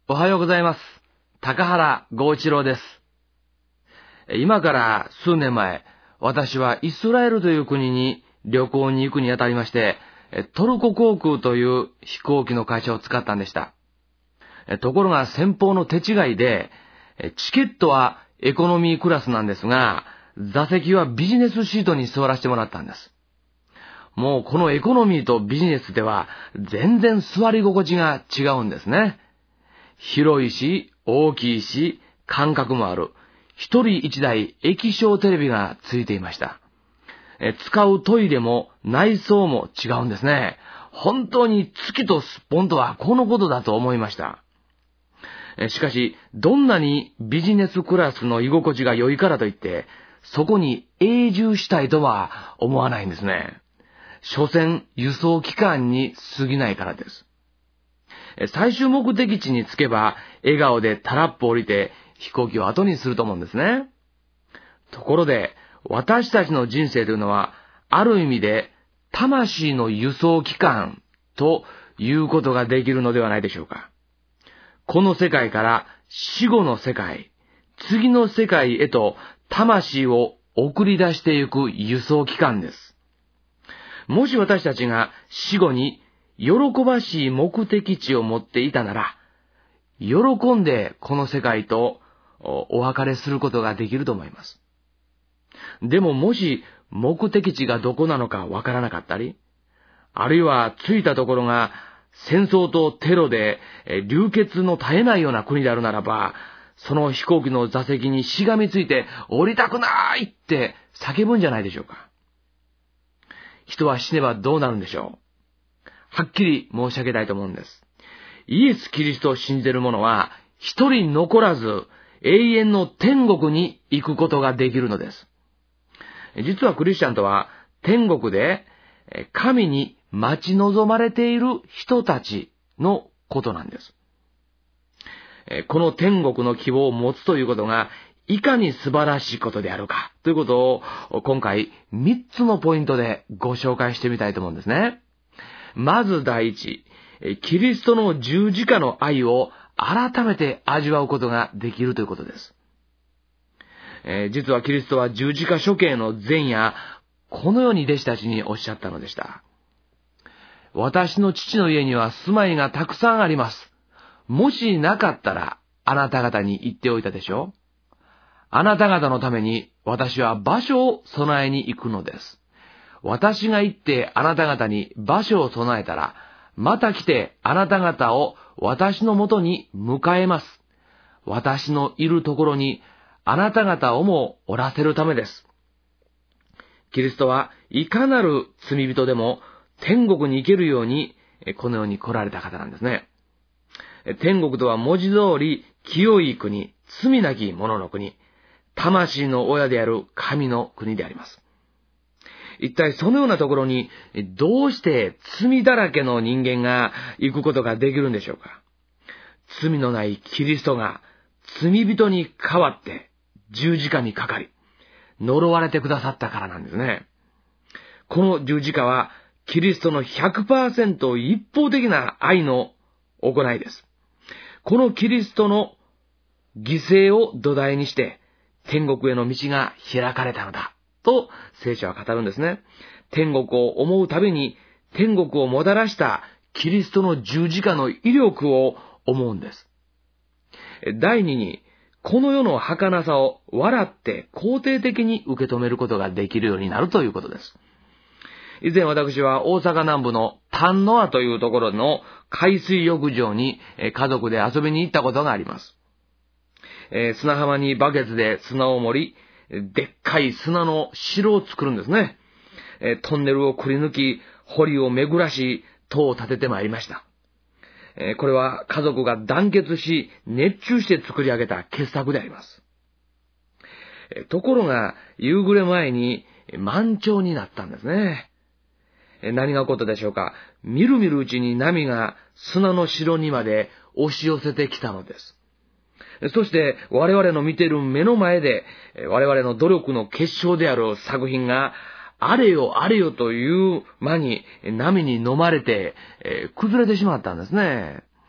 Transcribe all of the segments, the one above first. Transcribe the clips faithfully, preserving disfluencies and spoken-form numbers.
おはようございます。高原剛一郎です。今から数年前、私はイスラエルという国に旅行に行くにあたりまして、トルコ航空という飛行機の会社を使ったんでした。ところが先方の手違いで、チケットはエコノミークラスなんですが、座席はビジネスシートに座らせてもらったんです。もうこのエコノミーとビジネスでは全然座り心地が違うんですね。広いし、大きいし、間隔もある。一人一台液晶テレビがついていました。え使うトイレも内装も違うんですね。本当に月とすっぽんとはこのことだと思いました。えしかし、どんなにビジネスクラスの居心地が良いからといって、そこに永住したいとは思わないんですね。所詮輸送期間に過ぎないからです。最終目的地に着けば、笑顔でタラップ降りて飛行機を後にすると思うんですね。ところで、私たちの人生というのは、ある意味で、魂の輸送期間ということができるのではないでしょうか。この世界から死後の世界、次の世界へと魂を送り出していく輸送期間です。もし私たちが死後に喜ばしい目的地を持っていたなら、喜んでこの世界とお別れすることができると思います。でももし目的地がどこなのかわからなかったり、あるいは着いたところが戦争とテロで流血の絶えないような国であるならば、その飛行機の座席にしがみついて降りたくないって叫ぶんじゃないでしょうか。人は死ねばどうなるんでしょう。はっきり申し上げたいと思うんです。イエス・キリストを信じている者は一人残らず永遠の天国に行くことができるのです。実はクリスチャンとは天国で神に待ち望まれている人たちのことなんです。この天国の希望を持つということがいかに素晴らしいことであるかということを今回みっつのポイントでご紹介してみたいと思うんですね。まず第一、キリストの十字架の愛を改めて味わうことができるということです。えー、実はキリストは十字架処刑の前夜、このように弟子たちにおっしゃったのでした。私の父の家には住まいがたくさんあります。もしなかったらあなた方に言っておいたでしょう。あなた方のために私は場所を備えに行くのです。私が行ってあなた方に場所を備えたら、また来てあなた方を私のもとに迎えます。私のいるところにあなた方をもおらせるためです。キリストはいかなる罪人でも天国に行けるようにこの世に来られた方なんですね。天国とは文字通り清い国、罪なき者の国、魂の親である神の国であります。一体そのようなところにどうして罪だらけの人間が行くことができるんでしょうか。罪のないキリストが罪人に代わって十字架にかかり呪われてくださったからなんですね。この十字架はキリストの ひゃくパーセント 一方的な愛の行いです。このキリストの犠牲を土台にして天国への道が開かれたのだと聖書は語るんですね。天国を思うたびに天国をもたらしたキリストの十字架の威力を思うんです。第二に、この世の儚さを笑って肯定的に受け止めることができるようになるということです。以前私は大阪南部の丹野というところの海水浴場に家族で遊びに行ったことがあります。えー、砂浜にバケツで砂を盛り、でっかい砂の城を作るんですね。えー、トンネルをくり抜き、堀を巡らし、塔を建ててまいりました。えー、これは家族が団結し、熱中して作り上げた傑作であります。えー、ところが、夕暮れ前に満潮になったんですね。えー、何が起こったでしょうか。みるみるうちに波が砂の城にまで押し寄せてきたのです。そして我々の見ている目の前で我々の努力の結晶である作品があれよあれよという間に波に飲まれて、えー、崩れてしまったんですね。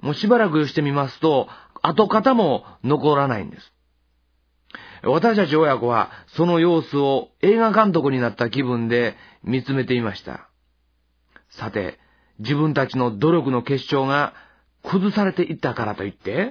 もうしばらくしてみますと、跡形も残らないんです。私たち親子はその様子を映画監督になった気分で見つめていました。さて、自分たちの努力の結晶が崩されていったからといって、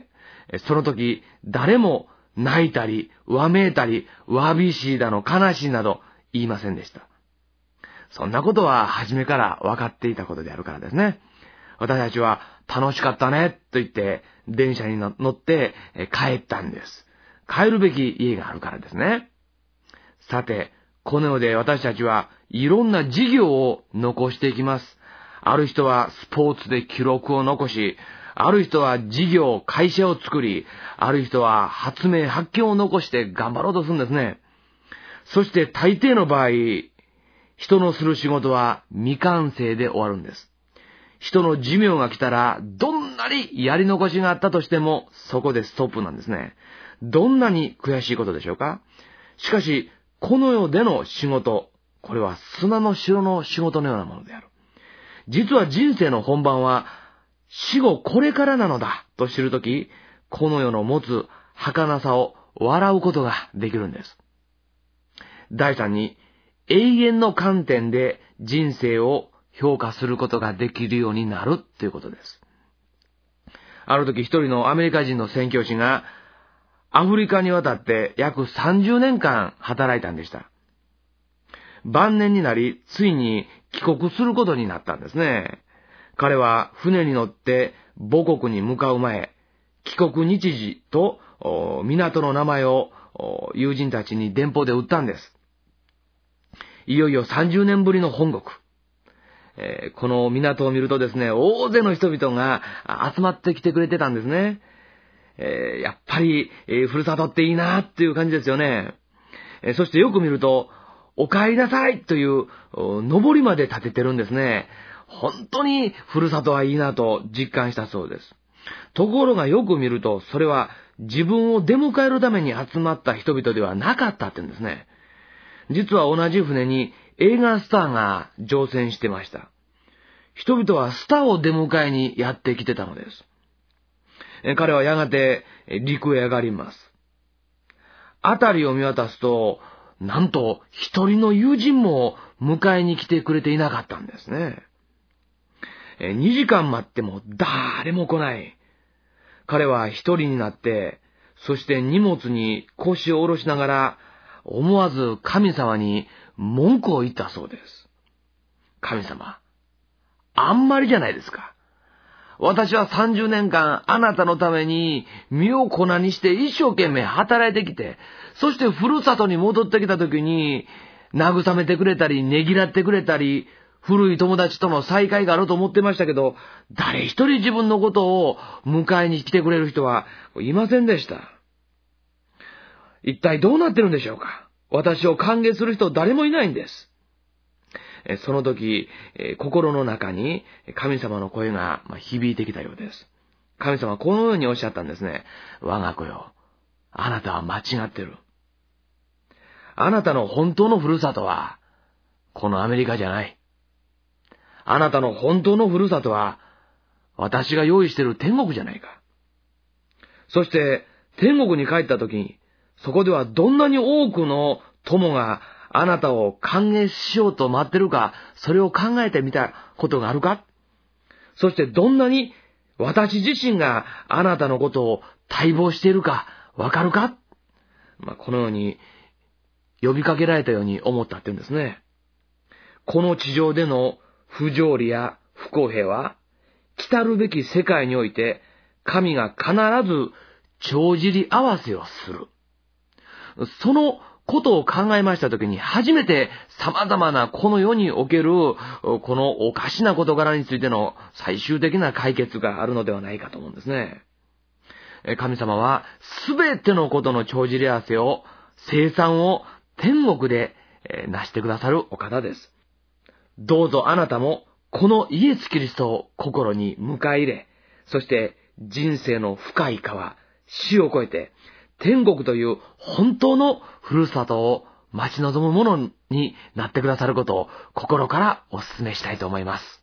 その時誰も泣いたり、わめいたり、わびしいだの悲しいなど言いませんでした。そんなことは初めから分かっていたことであるからですね。私たちは楽しかったねと言って電車に乗って帰ったんです。帰るべき家があるからですね。さて、この世で私たちはいろんな事業を残していきます。ある人はスポーツで記録を残し、ある人は事業、会社を作り、ある人は発明、発見を残して頑張ろうとするんですね。そして大抵の場合、人のする仕事は未完成で終わるんです。人の寿命が来たら、どんなにやり残しがあったとしても、そこでストップなんですね。どんなに悔しいことでしょうか。しかし、この世での仕事、これは砂の城の仕事のようなものである。実は人生の本番は、死後これからなのだと知るとき、この世の持つ儚さを笑うことができるんです。第三に、永遠の観点で人生を評価することができるようになるということです。ある時一人のアメリカ人の宣教師がアフリカに渡って約さんじゅうねんかん働いたんでした。晩年になり、ついに帰国することになったんですね。彼は船に乗って母国に向かう前、帰国日時と港の名前を友人たちに電報で売ったんです。いよいよさんじゅうねんぶりの本国。えー、この港を見るとですね、大勢の人々が集まってきてくれてたんですね。えー、やっぱり、えー、ふるさとっていいなっていう感じですよね。えー、そしてよく見ると、お帰りなさいという上りまで立ててるんですね。本当にふるさとはいいなと実感したそうです。ところがよく見ると、それは自分を出迎えるために集まった人々ではなかったって言うんですね。実は同じ船に映画スターが乗船してました。人々はスターを出迎えにやってきてたのです。彼はやがて陸へ上がります。辺りを見渡すと、なんと一人の友人も迎えに来てくれていなかったんですね。にじかん待っても誰も来ない。彼は一人になって、そして荷物に腰を下ろしながら、思わず神様に文句を言ったそうです。神様、あんまりじゃないですか。私はさんじゅうねんかんあなたのために身を粉にして一生懸命働いてきて、そしてふるさとに戻ってきた時に慰めてくれたりねぎらってくれたり、古い友達との再会があると思ってましたけど、誰一人自分のことを迎えに来てくれる人はいませんでした。一体どうなってるんでしょうか。私を歓迎する人誰もいないんです。その時、心の中に神様の声が響いてきたようです。神様はこのようにおっしゃったんですね。我が子よ、あなたは間違ってる。あなたの本当のふるさとは、このアメリカじゃない。あなたの本当のふるさとは、私が用意している天国じゃないか。そして、天国に帰った時に、そこではどんなに多くの友があなたを歓迎しようと待ってるか、それを考えてみたことがあるか。そしてどんなに私自身があなたのことを待望しているかわかるか。まあ、このように呼びかけられたように思ったって言うんですね。この地上での不条理や不公平は、来たるべき世界において神が必ず帳尻合わせをする。そのことを考えましたときに、初めて様々なこの世におけるこのおかしな事柄についての最終的な解決があるのではないかと思うんですね。神様はすべてのことの帳尻合わせを、生産を天国で成してくださるお方です。どうぞあなたもこのイエス・キリストを心に迎え入れ、そして人生の深い川、死を越えて、天国という本当のふるさとを待ち望むものになってくださることを心からお勧めしたいと思います。